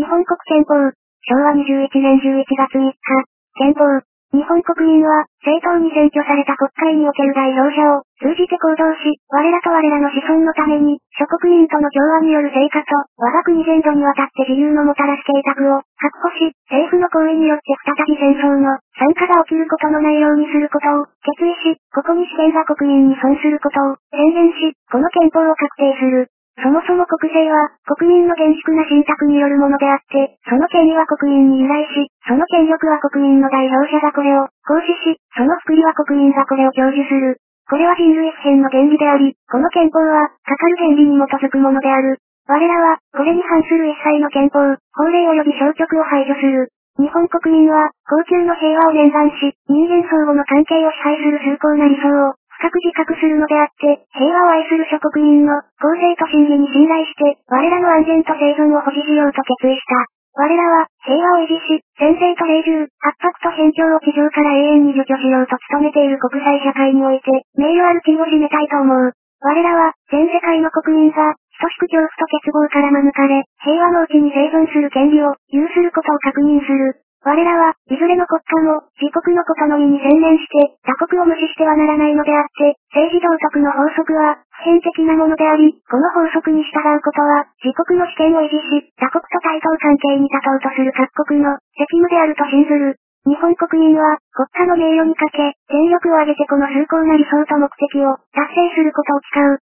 日本国憲法。昭和21年11月3日。憲法。日本国民は、正当に選挙された国会における代表者を、通じて行動し、我らと我らの子孫のために、諸国民との共和による成果と、我が国全土にわたって自由のもたらす計画を、確保し、政府の行為によって再び戦争の、惨禍が起きることのないようにすることを、決意し、ここに主権が国民に損することを、宣言し、この憲法を確定する。そもそも国政は、国民の厳粛な信託によるものであって、その権利は国民に由来し、その権力は国民の代表者がこれを行使し、その福利は国民がこれを享受する。これは人類普遍の原理であり、この憲法は、かかる原理に基づくものである。我らは、これに反する一切の憲法、法令及び消極を排除する。日本国民は、恒久の平和を念願し、人間相互の関係を支配する崇高な理想を、深く自覚するのであって、平和を愛する諸国民の、公正と真理に信頼して、我らの安全と生存を保持しようと決意した。我らは、平和を維持し、専制と永住、圧迫と偏境を地上から永遠に除去しようと努めている国際社会において、名誉ある地位を占めたいと思う。我らは、全世界の国民が、等しく恐怖と欠乏から免れ、平和のうちに生存する権利を、有することを確認する。我らは、いずれの国家も、自国のことのみに専念して、他国を無視してはならないのであって、政治道徳の法則は、普遍的なものであり、この法則に従うことは、自国の主権を維持し、他国と対等関係に立とうとする各国の責務であると信ずる。日本国民は、国家の名誉にかけ、全力を挙げてこの崇高な理想と目的を達成することを誓う。